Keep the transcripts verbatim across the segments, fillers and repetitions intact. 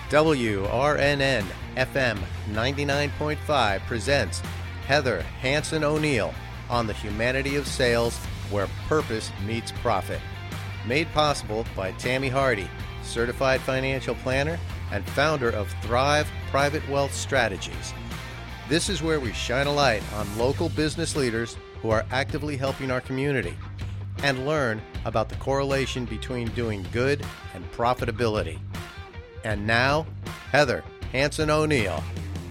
W R N N F M ninety-nine point five presents Heather Hanson O'Neill on the Humanity of Sales, where purpose meets profit. Made possible by Tammy Hardy, certified financial planner and founder of Thrive Private Wealth Strategies. This is where we shine a light on local business leaders who are actively helping our community and learn about the correlation between doing good and profitability. And now, Heather Hanson O'Neill.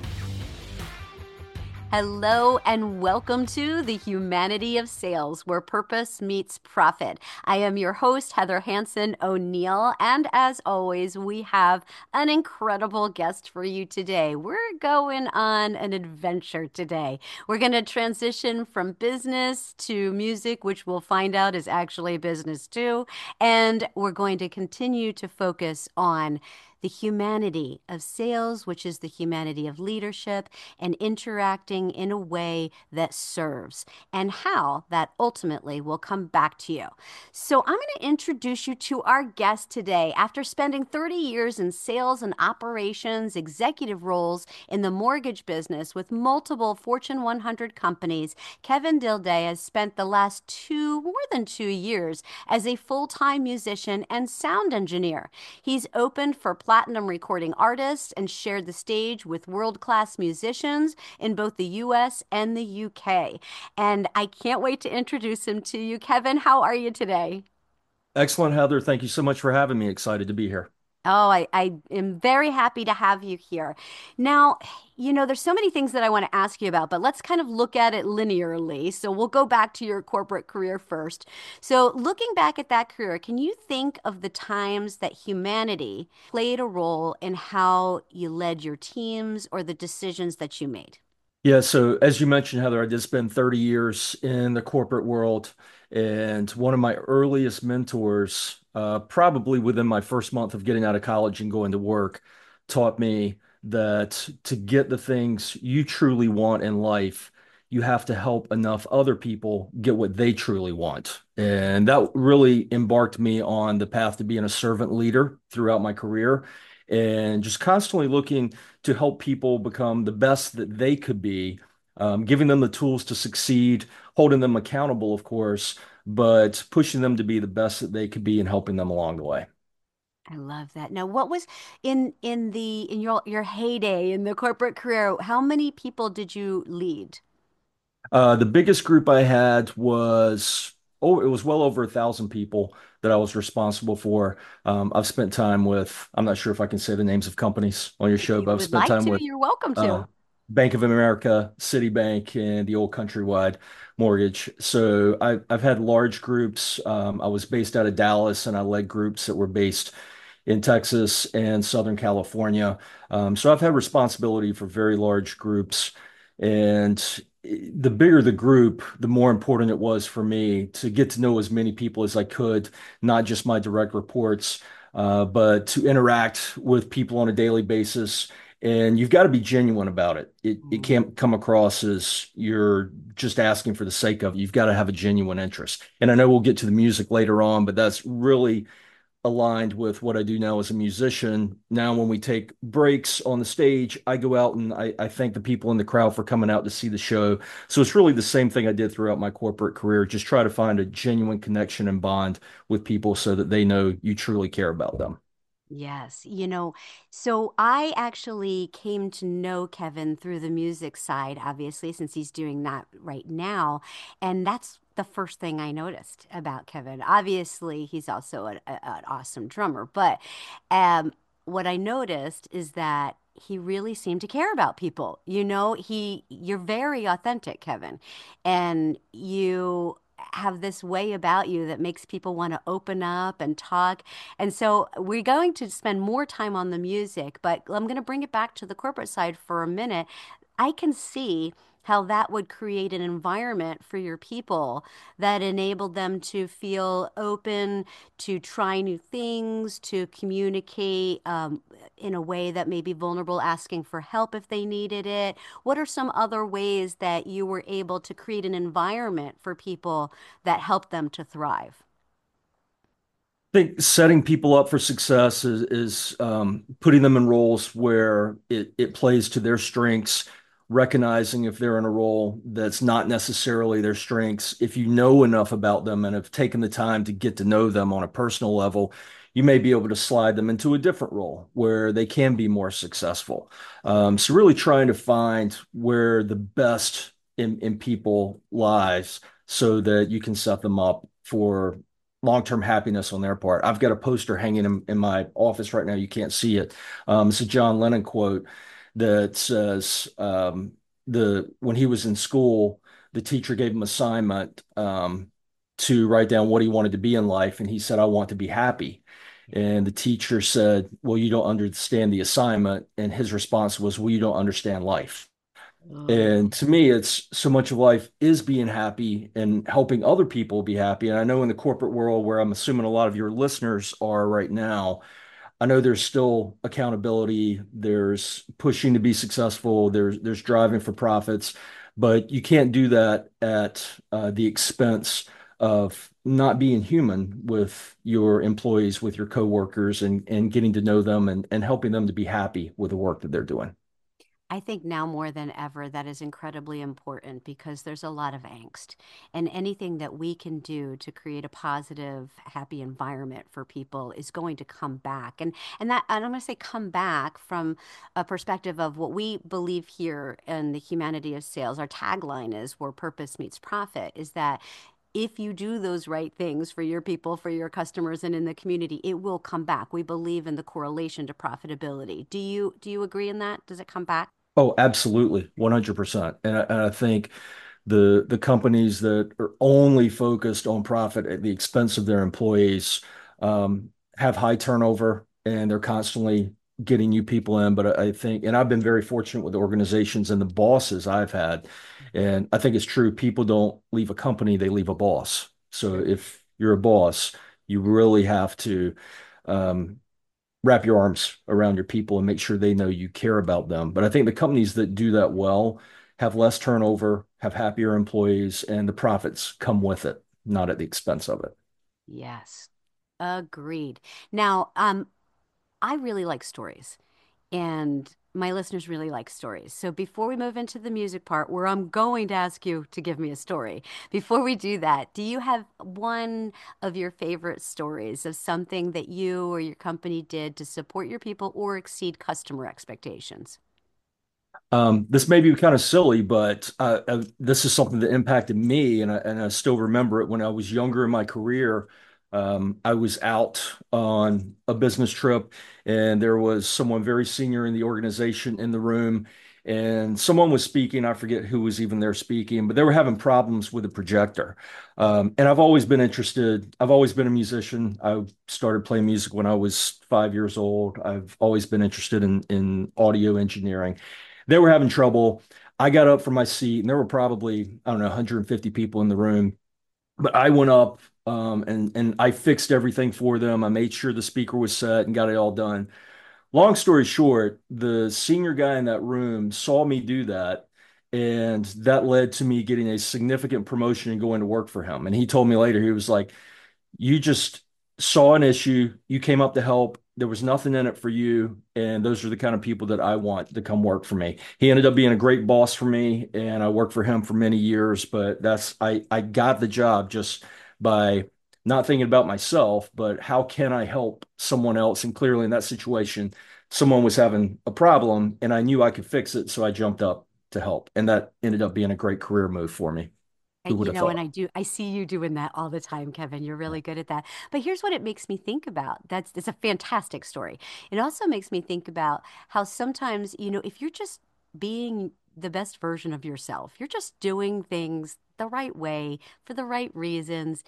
Hello and welcome to the Humanity of Sales, where purpose meets profit. I am your host, Heather Hanson O'Neill, and as always, we have an incredible guest for you today. We're going on an adventure today. We're going to transition from business to music, which we'll find out is actually business too, and we're going to continue to focus on the humanity of sales, which is the humanity of leadership and interacting in a way that serves, and how that ultimately will come back to you. So I'm going to introduce you to our guest today. After spending thirty years in sales and operations, executive roles in the mortgage business with multiple Fortune one hundred companies, Kevin Dilday has spent the last two, more than two years as a full-time musician and sound engineer. He's opened for platinum recording artists and shared the stage with world-class musicians in both the U S and the U K. And I can't wait to introduce him to you. Kevin, how are you today? Excellent, Heather. Thank you so much for having me. Excited to be here. Oh, I, I am very happy to have you here. Now, you know, there's so many things that I want to ask you about, but let's kind of look at it linearly. So we'll go back to your corporate career first. So looking back at that career, can you think of the times that humanity played a role in how you led your teams or the decisions that you made? Yeah, so as you mentioned, Heather, I did spend thirty years in the corporate world, and one of my earliest mentors, uh, probably within my first month of getting out of college and going to work, taught me that to get the things you truly want in life, you have to help enough other people get what they truly want. And that really embarked me on the path to being a servant leader throughout my career and just constantly looking to help people become the best that they could be, um, giving them the tools to succeed, holding them accountable, of course, but pushing them to be the best that they could be and helping them along the way. I love that. Now, what was in in the in your your heyday in the corporate career, how many people did you lead? Uh, the biggest group I had was, oh, it was well over a thousand people that I was responsible for. Um, I've spent time with, I'm not sure if I can say the names of companies on your If show, you but I've would spent like time to, with you're welcome uh, to. Bank of America, Citibank, and the old Countrywide Mortgage. So I, I've had large groups. Um, I was based out of Dallas, and I led groups that were based in Texas and Southern California. Um, so I've had responsibility for very large groups. And the bigger the group, the more important it was for me to get to know as many people as I could, not just my direct reports, uh, but to interact with people on a daily basis. And you've got to be genuine about it. It it Mm. can't come across as you're just asking for the sake of it. You've got to have a genuine interest. And I know we'll get to the music later on, but that's really aligned with what I do now as a musician. Now, when we take breaks on the stage, I go out and I, I thank the people in the crowd for coming out to see the show. So it's really the same thing I did throughout my corporate career. Just try to find a genuine connection and bond with people so that they know you truly care about them. Yes, you know, so I actually came to know Kevin through the music side, obviously, since he's doing that right now. And that's the first thing I noticed about Kevin. Obviously, he's also an, a- an awesome drummer, but um, what I noticed is that he really seemed to care about people. You know, he, you're very authentic, Kevin, and you have this way about you that makes people want to open up and talk. And so we're going to spend more time on the music, but I'm going to bring it back to the corporate side for a minute. I can see how that would create an environment for your people that enabled them to feel open to try new things, to communicate um, in a way that may be vulnerable, asking for help if they needed it. What are some other ways that you were able to create an environment for people that helped them to thrive? think setting people up for success is, is um, putting them in roles where it, it plays to their strengths, recognizing if they're in a role that's not necessarily their strengths. If you know enough about them and have taken the time to get to know them on a personal level, you may be able to slide them into a different role where they can be more successful. Um, so really trying to find where the best in, in people lies so that you can set them up for long-term happiness on their part. I've got a poster hanging in, in my office right now. You can't see it. Um, it's a John Lennon quote that says, um, the when he was in school, the teacher gave him assignment um, to write down what he wanted to be in life, and he said, "I want to be happy." And the teacher said, "Well, you don't understand the assignment." And his response was, "Well, you don't understand life." Oh. And to me, it's so much of life is being happy and helping other people be happy. And I know in the corporate world, where I'm assuming a lot of your listeners are right now, I know there's still accountability, there's pushing to be successful, there's there's driving for profits, but you can't do that at uh, the expense of not being human with your employees, with your coworkers, and and getting to know them and and helping them to be happy with the work that they're doing. I think now more than ever that is incredibly important because there's a lot of angst. And anything that we can do to create a positive, happy environment for people is going to come back. And and that and I'm going to say come back from a perspective of what we believe here in the humanity of sales. Our tagline is where purpose meets profit, is that if you do those right things for your people, for your customers, and in the community, it will come back. We believe in the correlation to profitability. Do you do you agree in that? Does it come back? Oh, absolutely, one hundred percent. And I, and I think the the companies that are only focused on profit at the expense of their employees um, have high turnover and they're constantly getting new people in. But I think, and I've been very fortunate with the organizations and the bosses I've had, and I think it's true. People don't leave a company; they leave a boss. So True. if you're a boss, you really have to um, wrap your arms around your people and make sure they know you care about them. But I think the companies that do that well have less turnover, have happier employees, and the profits come with it, not at the expense of it. Yes. Agreed. Now, um, I really like stories, and my listeners really like stories. So before we move into the music part, where I'm going to ask you to give me a story, before we do that, do you have one of your favorite stories of something that you or your company did to support your people or exceed customer expectations? Um, this may be kind of silly, but uh, uh, this is something that impacted me, and I, and I still remember it when I was younger in my career. Um, I was out on a business trip, and there was someone very senior in the organization in the room, and someone was speaking. I forget who was even there speaking, but they were having problems with the projector. Um, and I've always been interested. I've always been a musician. I started playing music when I was five years old. I've always been interested in in audio engineering. They were having trouble. I got up from my seat, and there were probably, I don't know, one hundred fifty people in the room. But I went up um, and and I fixed everything for them. I made sure the speaker was set and got it all done. Long story short, the senior guy in that room saw me do that, and that led to me getting a significant promotion and going to work for him. And he told me later, he was like, you just saw an issue, you came up to help. There was nothing in it for you, and those are the kind of people that I want to come work for me. He ended up being a great boss for me, and I worked for him for many years. But that's I I got the job just by not thinking about myself, but how can I help someone else? And clearly, in that situation, someone was having a problem, and I knew I could fix it, so I jumped up to help, and that ended up being a great career move for me. Uh, Who would You have know, and thought? I do, I see you doing that all the time, Kevin. You're really good at that. But here's what it makes me think about. That's, it's a fantastic story. It also makes me think about how sometimes, you know, if you're just being the best version of yourself, you're just doing things the right way for the right reasons,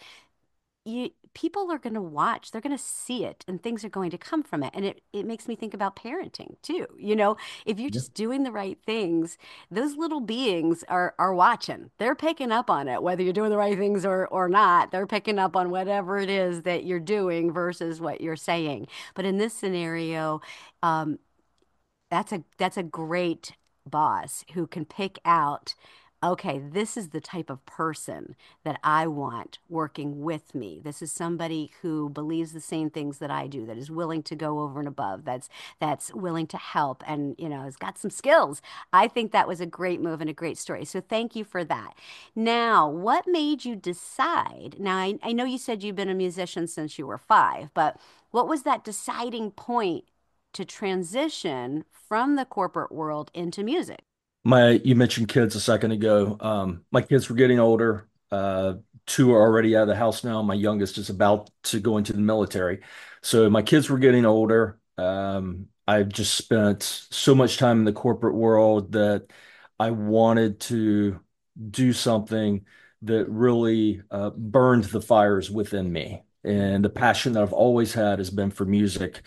you people are going to watch, they're going to see it, and things are going to come from it. And it it makes me think about parenting too. You know, if you're Yeah. just doing the right things, those little beings are are watching, they're picking up on it, whether you're doing the right things or or not. They're picking up on whatever it is that you're doing versus what you're saying. But in this scenario, um that's a that's a great boss who can pick out okay, this is the type of person that I want working with me. This is somebody who believes the same things that I do, that is willing to go over and above, that's that's willing to help and, you know, has got some skills. I think that was a great move and a great story. So thank you for that. Now, what made you decide? Now, I, I know you said you've been a musician since you were five, but what was that deciding point to transition from the corporate world into music? My, you mentioned kids a second ago. Um, my kids were getting older. Uh, two are already out of the house now. My youngest is about to go into the military. So my kids were getting older. Um, I've just spent so much time in the corporate world that I wanted to do something that really uh, burned the fires within me. And the passion that I've always had has been for music.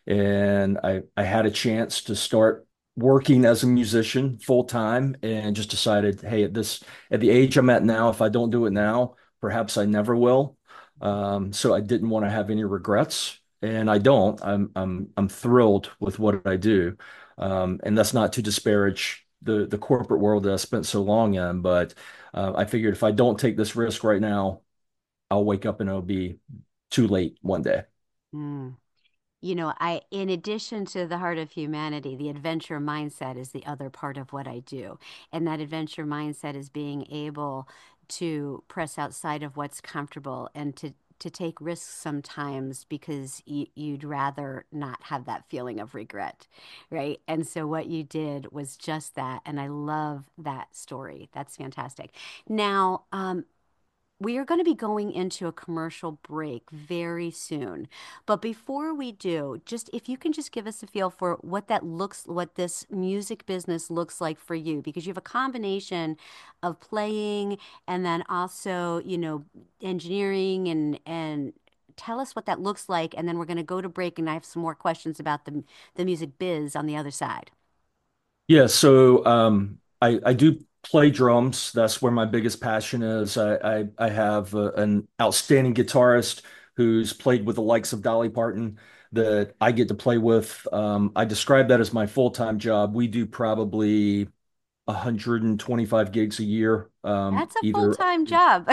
And I, I had a chance to start working as a musician full time and just decided, hey, at this at the age I'm at now, if I don't do it now, perhaps I never will. Um, so I didn't want to have any regrets, and I don't. I'm I'm I'm thrilled with what I do, um, and that's not to disparage the the corporate world that I spent so long in, but uh, I figured if I don't take this risk right now, I'll wake up and it'll be too late one day. Mm. You know, I, in addition to the heart of humanity, the adventure mindset is the other part of what I do. And that adventure mindset is being able to press outside of what's comfortable and to to take risks sometimes because you, you'd rather not have that feeling of regret, right? And so what you did was just that, and I love that story. That's fantastic. Now, um, we are going to be going into a commercial break very soon. But before we do, just if you can just give us a feel for what that looks, what this music business looks like for you, because you have a combination of playing and then also, you know, engineering and and tell us what that looks like. And then we're going to go to break and I have some more questions about the the music biz on the other side. Yeah, so um, I I do play drums. That's where my biggest passion is. I I, I have uh, an outstanding guitarist who's played with the likes of Dolly Parton that I get to play with. Um, I describe that as my full-time job. We do probably one hundred twenty-five gigs a year. Um, That's a either full-time job.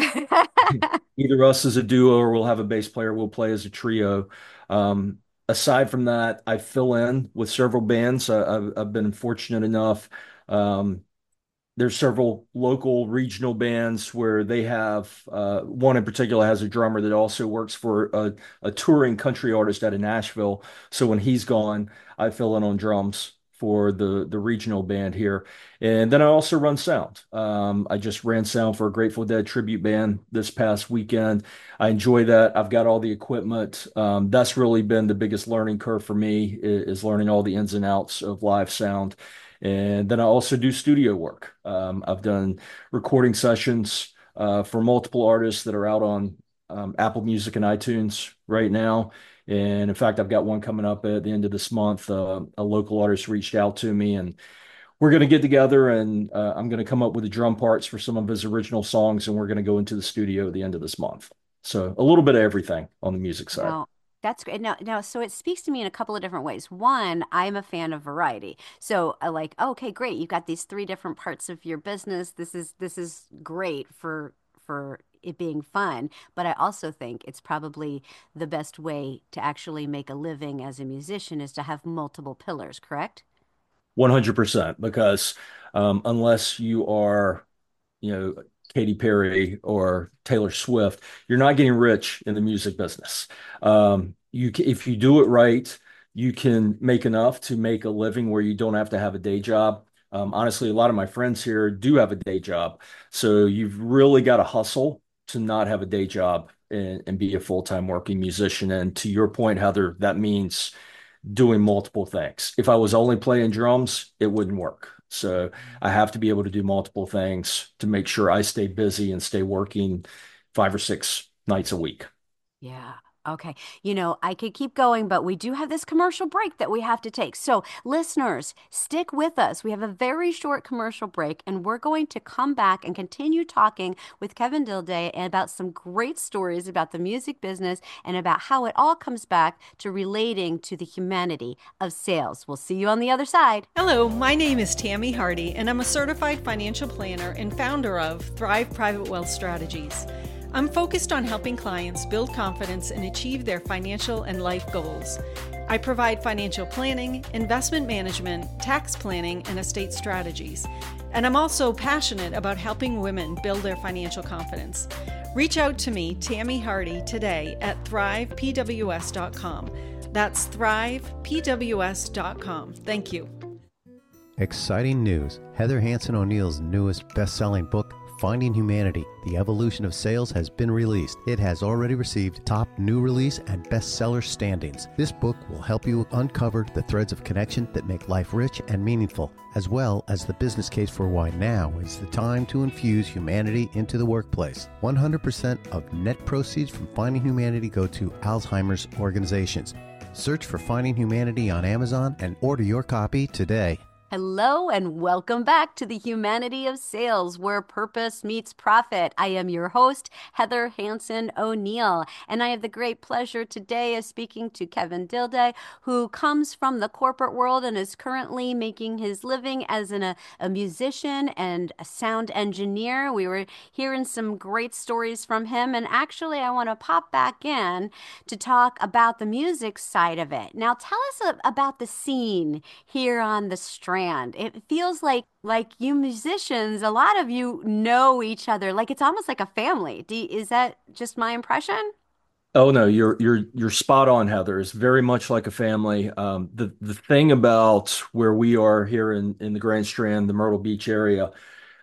either us as a duo or we'll have a bass player. We'll play as a trio. Um, aside from that, I fill in with several bands. I, I've, I've been fortunate enough. Um, there's several local regional bands where they have uh, one in particular has a drummer that also works for a, a touring country artist out of Nashville. So when he's gone, I fill in on drums for the the regional band here, and then I also run sound. Um, I just ran sound for a Grateful Dead tribute band this past weekend. I enjoy that. I've got all the equipment. Um, that's really been the biggest learning curve for me is, is learning all the ins and outs of live sound. And then I also do studio work. Um, I've done recording sessions uh, for multiple artists that are out on um, Apple Music and iTunes right now. And in fact, I've got one coming up at the end of this month. Uh, a local artist reached out to me, and we're going to get together, and uh, I'm going to come up with the drum parts for some of his original songs, and we're going to go into the studio at the end of this month. So a little bit of everything on the music side. No, that's great. Now, now, so it speaks to me in a couple of different ways. One, I'm a fan of variety. So I like, okay, great. You've got these three different parts of your business. This is this is great for for it being fun. But I also think it's probably the best way to actually make a living as a musician is to have multiple pillars, correct? one hundred percent because um, unless you are you know, Katy Perry or Taylor Swift, you're not getting rich in the music business. Um, you if you do it right, you can make enough to make a living where you don't have to have a day job. Um, honestly, a lot of my friends here do have a day job, so you've really got to hustle to not have a day job and, and be a full-time working musician. And to your point, Heather, that means doing multiple things. If I was only playing drums, it wouldn't work. So I have to be able to do multiple things to make sure I stay busy and stay working five or six nights a week. Yeah. Okay. You know, I could keep going, but we do have this commercial break that we have to take. So, listeners, stick with us. We have a very short commercial break, and we're going to come back and continue talking with Kevin Dilday about some great stories about the music business and about how it all comes back to relating to the humanity of sales. We'll see you on the other side. Hello, my name is Tammy Hardy, and I'm a certified financial planner and founder of Thrive Private Wealth Strategies. I'm focused on helping clients build confidence and achieve their financial and life goals. I provide financial planning, investment management, tax planning, and estate strategies. And I'm also passionate about helping women build their financial confidence. Reach out to me, Tammy Hardy, today at thrive p w s dot com. That's thrive p w s dot com. Thank you. Exciting news. Heather Hansen O'Neill's newest best-selling book, Finding Humanity, The Evolution of Sales, has been released. It has already received top new release and bestseller standings. This book will help you uncover the threads of connection that make life rich and meaningful, as well as the business case for why now is the time to infuse humanity into the workplace. one hundred percent of net proceeds from Finding Humanity go to Alzheimer's organizations. Search for Finding Humanity on Amazon and order your copy today. Hello and welcome back to the Humanity of Sales, where purpose meets profit. I am your host, Heather Hansen O'Neill, and I have the great pleasure today of speaking to Kevin Dilday, who comes from the corporate world and is currently making his living as an, a, a musician and a sound engineer. We were hearing some great stories from him, and actually I want to pop back in to talk about the music side of it. Now tell us a, about the scene here on the Strand. It feels like like you musicians, a lot of you know each other. Like it's almost like a family. Do, is that just my impression? Oh no, you're you're you're spot on, Heather. It's very much like a family. Um, the the thing about where we are here in in the Grand Strand, the Myrtle Beach area,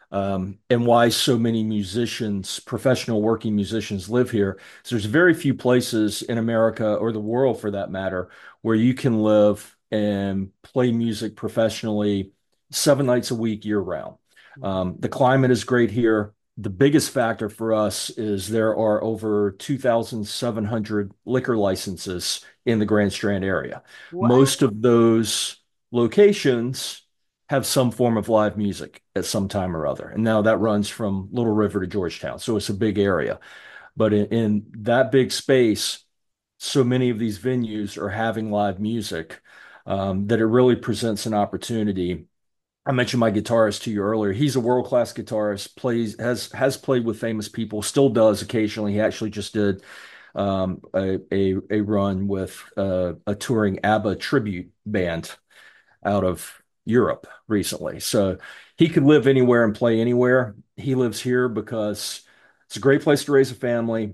um, and why so many musicians, professional working musicians, live here is there's very few places in America or the world for that matter where you can live and play music professionally seven nights a week year round. Um, the climate is great here. The biggest factor for us is there are over two thousand seven hundred liquor licenses in the Grand Strand area. What? Most of those locations have some form of live music at some time or other. And now that runs from Little River to Georgetown. So it's a big area. But in, in that big space, so many of these venues are having live music um, that it really presents an opportunity. I mentioned my guitarist to you earlier. He's a world-class guitarist, plays has has played with famous people, still does occasionally. He actually just did um, a, a a run with uh, a touring ABBA tribute band out of Europe recently. So he could live anywhere and play anywhere. He lives here because it's a great place to raise a family.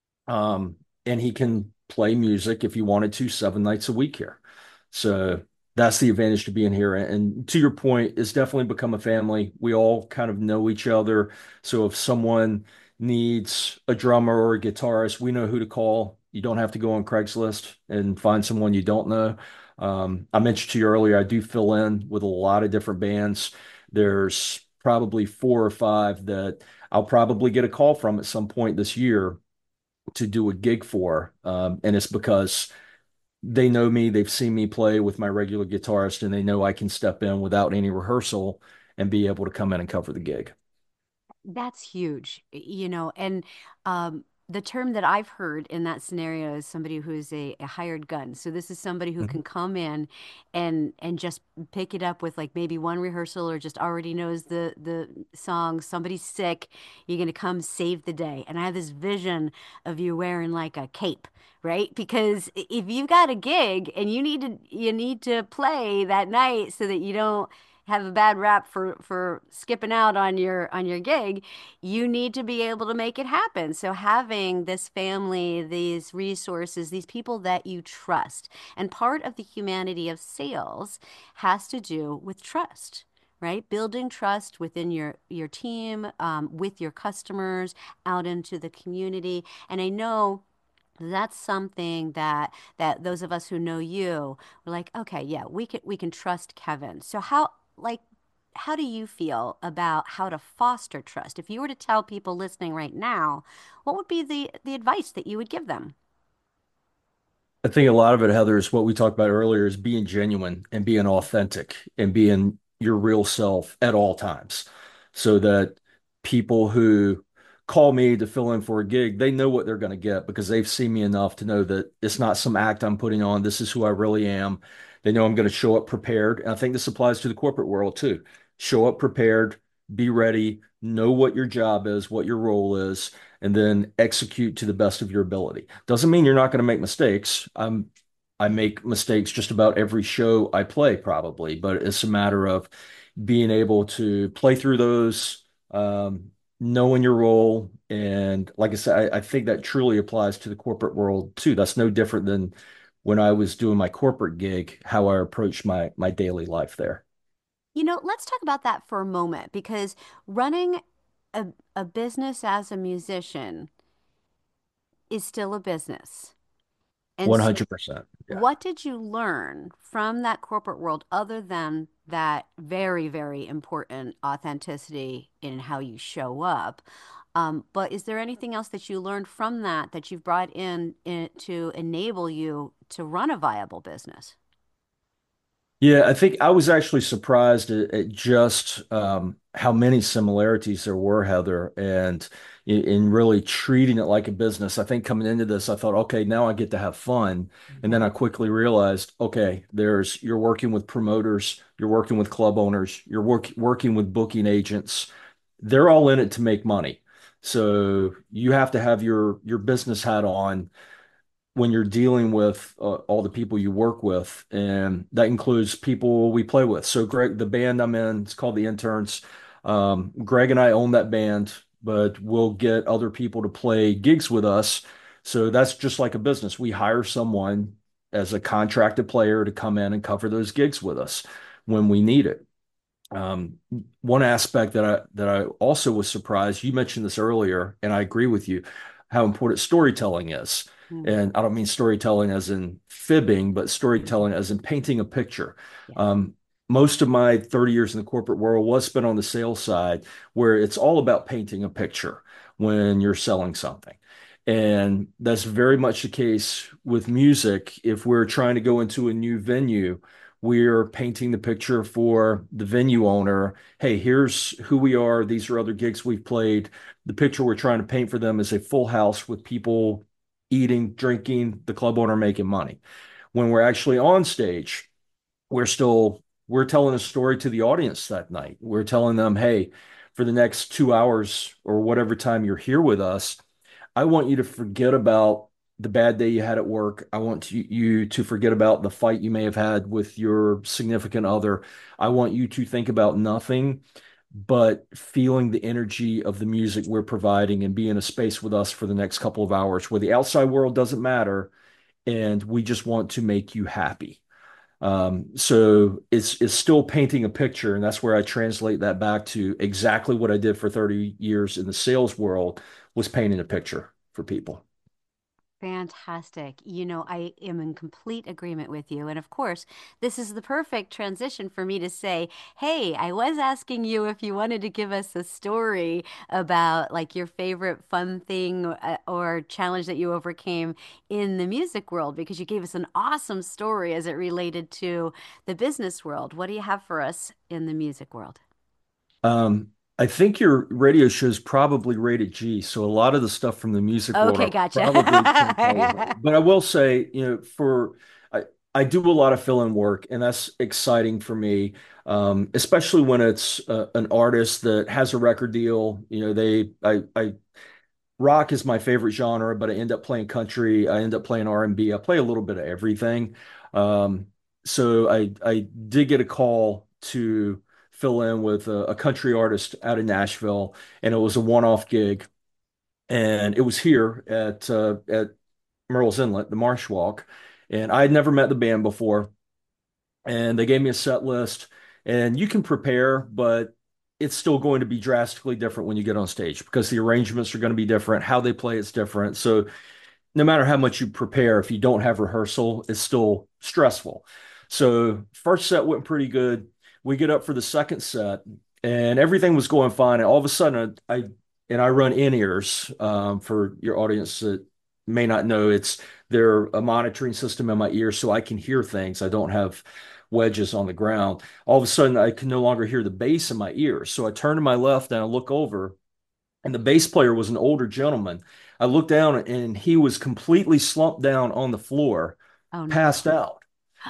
Um, and he can play music if he wanted to seven nights a week here. So that's the advantage to being here. And to your point, it's definitely become a family. We all kind of know each other. So if someone needs a drummer or a guitarist, we know who to call. You don't have to go on Craigslist and find someone you don't know. Um, I mentioned to you earlier, I do fill in with a lot of different bands. There's probably four or five that I'll probably get a call from at some point this year to do a gig for. Um, and it's because they know me, they've seen me play with my regular guitarist, and they know I can step in without any rehearsal and be able to come in and cover the gig. That's huge, you know, and um, the term that I've heard in that scenario is somebody who's a, a hired gun. So this is somebody who Mhm. can come in and and just pick it up with like maybe one rehearsal or just already knows the the song. Somebody's sick, you're gonna come save the day. And I have this vision of you wearing like a cape, right? Because if you've got a gig and you need to you need to play that night so that you don't have a bad rap for for skipping out on your on your gig, you need to be able to make it happen. So having this family, these resources, these people that you trust, and part of the humanity of sales has to do with trust. Right? Building trust within your your team, um, with your customers, out into the community. And I know that's something that that those of us who know you were like, okay, yeah, we can we can trust Kevin. So how like how do you feel about how to foster trust? If you were to tell people listening right now, what would be the the advice that you would give them? I think a lot of it, Heather, is what we talked about earlier, is being genuine and being authentic and being your real self at all times. So that people who call me to fill in for a gig, they know what they're going to get because they've seen me enough to know that it's not some act I'm putting on. This is who I really am. They know I'm going to show up prepared. And I think this applies to the corporate world too. Show up prepared, be ready, know what your job is, what your role is, and then execute to the best of your ability. Doesn't mean you're not going to make mistakes. I'm I make mistakes just about every show I play, probably, but it's a matter of being able to play through those, um, knowing your role. And like I said, I, I think that truly applies to the corporate world too. That's no different than when I was doing my corporate gig, how I approached my my daily life there. You know, let's talk about that for a moment because running a, a business as a musician is still a business. And so, one hundred percent. Yeah. what did you learn from that corporate world other than that very, very important authenticity in how you show up? Um, but is there anything else that you learned from that that you've brought in, in to enable you to run a viable business? Yeah, I think I was actually surprised at, at just um, how many similarities there were, Heather, and in, in really treating it like a business. I think coming into this, I thought, okay, now I get to have fun. And then Mhm. I quickly realized, okay, there's you're working with promoters, you're working with club owners, you're work, working with booking agents. They're all in it to make money. So you have to have your your business hat on when you're dealing with uh, all the people you work with, and that includes people we play with. So Greg, the band I'm in, it's called the Interns. Um, Greg and I own that band, but we'll get other people to play gigs with us. So that's just like a business. We hire someone as a contracted player to come in and cover those gigs with us when we need it. Um, One aspect that I that I also was surprised, you mentioned this earlier, and I agree with you, how important storytelling is. Mm. And I don't mean storytelling as in fibbing, but storytelling as in painting a picture. Yes. Um, Most of my thirty years in the corporate world was spent on the sales side, where it's all about painting a picture when you're selling something. And that's very much the case with music. If we're trying to go into a new venue, we're painting the picture for the venue owner. Hey, here's who we are. These are other gigs we've played. The picture we're trying to paint for them is a full house with people eating, drinking, the club owner making money. When we're actually on stage, we're still we're telling a story to the audience that night. We're telling them, hey, for the next two hours or whatever time you're here with us, I want you to forget about the bad day you had at work. I want you, you to forget about the fight you may have had with your significant other. I want you to think about nothing but feeling the energy of the music we're providing and be in a space with us for the next couple of hours where the outside world doesn't matter and we just want to make you happy. Um, so it's it's still painting a picture, and that's where I translate that back to exactly what I did for thirty years in the sales world was painting a picture for people. Fantastic. You know, I am in complete agreement with you. And of course, this is the perfect transition for me to say, hey, I was asking you if you wanted to give us a story about like your favorite fun thing uh, or challenge that you overcame in the music world, because you gave us an awesome story as it related to the business world. What do you have for us in the music world? Um, I think your radio show is probably rated G, so a lot of the stuff from the music world Okay, I gotcha. probably can't tell you. But I will say, you know, for I, I do a lot of fill-in work, and that's exciting for me, um, especially when it's uh, an artist that has a record deal. You know, they I I rock is my favorite genre, but I end up playing country. I end up playing R and B. I play a little bit of everything. Um, so I I did get a call to fill in with a, a country artist out of Nashville, and it was a one-off gig, and it was here at uh, at Murrells Inlet, the Marsh Walk, and I had never met the band before, and they gave me a set list, and you can prepare, but it's still going to be drastically different when you get on stage because the arrangements are going to be different, how they play it's different. So no matter how much you prepare, if you don't have rehearsal, it's still stressful. So first set went pretty good. We get up for the second set, and everything was going fine. And all of a sudden, I, I and I run in ears um, for your audience that may not know, it's they're a monitoring system in my ear so I can hear things. I don't have wedges on the ground. All of a sudden, I can no longer hear the bass in my ear. So I turn to my left and I look over, and the bass player was an older gentleman. I looked down and he was completely slumped down on the floor, Oh no. passed out.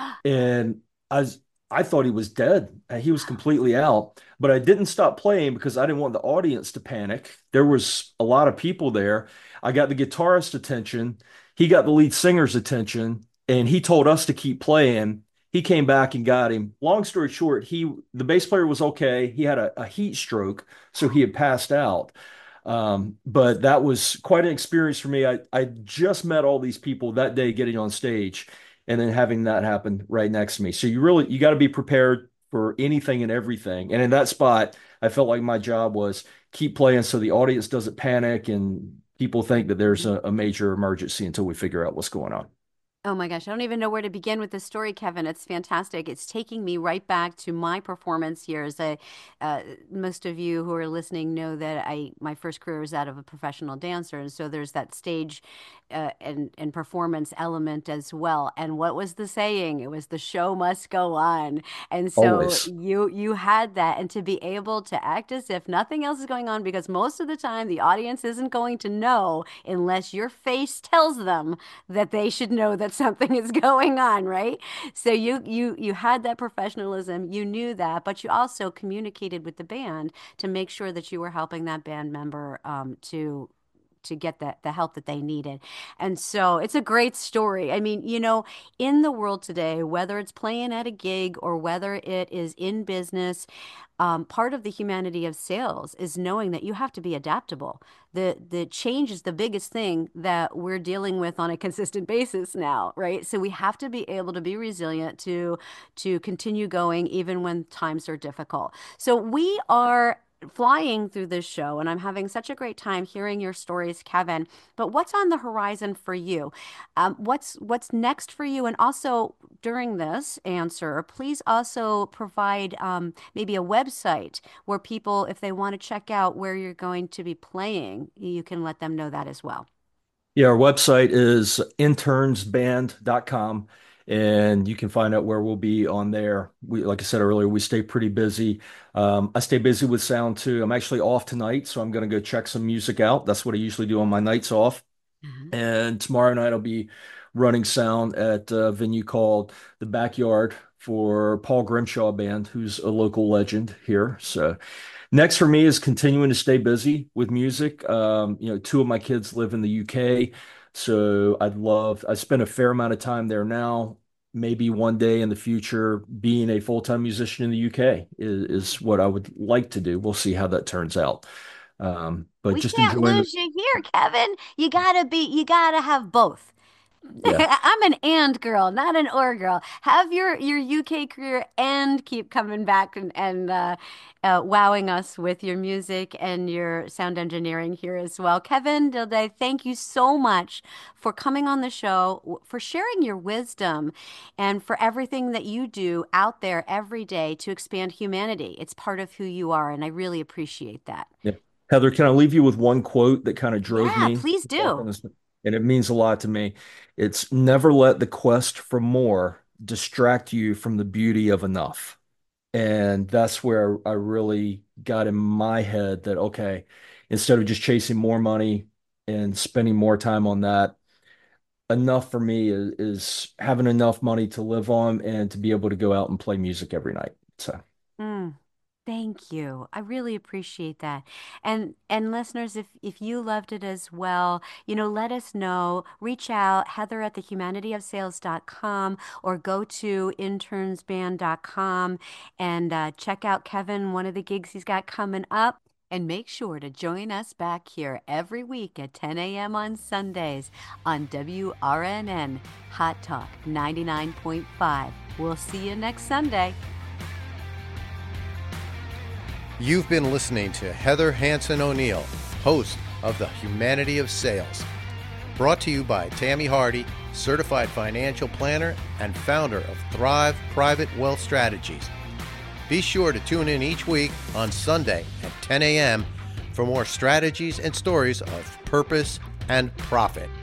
And I was, I thought he was dead. He was completely out, but I didn't stop playing because I didn't want the audience to panic. There was a lot of people there. I got the guitarist's attention. He got the lead singer's attention, and he told us to keep playing. He came back and got him. Long story short, he the bass player was okay. He had a, a heat stroke, so he had passed out. Um, but that was quite an experience for me. I, I just met all these people that day getting on stage and then having that happen right next to me. So you really, you got to be prepared for anything and everything. And in that spot, I felt like my job was keep playing so the audience doesn't panic and people think that there's a, a major emergency until we figure out what's going on. Oh my gosh, I don't even know where to begin with this story, Kevin. It's fantastic. It's taking me right back to my performance years. I, uh, most of you who are listening know that I my first career was that of a professional dancer, and so there's that stage uh, and and performance element as well. And what was the saying? It was the show must go on. And so Always. you you had that, and to be able to act as if nothing else is going on, because most of the time the audience isn't going to know unless your face tells them that they should know that something is going on, right? So you you you had that professionalism, you knew that, but you also communicated with the band to make sure that you were helping that band member um, to to get the, the help that they needed. And so it's a great story. I mean, you know, in the world today, whether it's playing at a gig or whether it is in business, um, part of the humanity of sales is knowing that you have to be adaptable. The the change is the biggest thing that we're dealing with on a consistent basis now, right? So we have to be able to be resilient to to continue going even when times are difficult. So we are flying through this show, and I'm having such a great time hearing your stories, Kevin. But what's on the horizon for you? Um, what's what's next for you? And also during this answer, please also provide um, maybe a website where people, if they want to check out where you're going to be playing, you can let them know that as well. Yeah, our website is interns band dot com, and you can find out where we'll be on there. We, like I said earlier, we stay pretty busy. Um, I stay busy with sound too. I'm actually off tonight, so I'm going to go check some music out. That's what I usually do on my nights off. Mhm. And tomorrow night I'll be running sound at a venue called The Backyard for Paul Grimshaw Band, who's a local legend here. So next for me is continuing to stay busy with music. Um, you know, two of my kids live in the U K, so I'd love, I spend a fair amount of time there now. Maybe one day in the future, being a full-time musician in the U K is, is what I would like to do. We'll see how that turns out. Um, but We just can't enjoying it. lose you here, Kevin. You gotta be, you gotta have both. Yeah. I'm an and girl, not an or girl. Have your your U K career and keep coming back and and uh, uh, wowing us with your music and your sound engineering here as well. Kevin Dilday, thank you so much for coming on the show, w- for sharing your wisdom, and for everything that you do out there every day to expand humanity. It's part of who you are, and I really appreciate that. Yeah. Heather, can I leave you with one quote that kind of drove Yeah, me please to talk on do. this? And it means a lot to me. It's never let the quest for more distract you from the beauty of enough. And that's where I really got in my head that, okay, instead of just chasing more money and spending more time on that, enough for me is, is having enough money to live on and to be able to go out and play music every night. So. Mm. Thank you. I really appreciate that. And and listeners, if if you loved it as well, you know, let us know. Reach out, Heather at the humanity of sales dot com, or go to interns band dot com and uh, check out Kevin, one of the gigs he's got coming up. And make sure to join us back here every week at ten a m on Sundays on W R N N Hot Talk ninety-nine point five. We'll see you next Sunday. You've been listening to Heather Hansen O'Neill, host of The Humanity of Sales. Brought to you by Tammy Hardy, certified financial planner and founder of Thrive Private Wealth Strategies. Be sure to tune in each week on Sunday at ten a m for more strategies and stories of purpose and profit.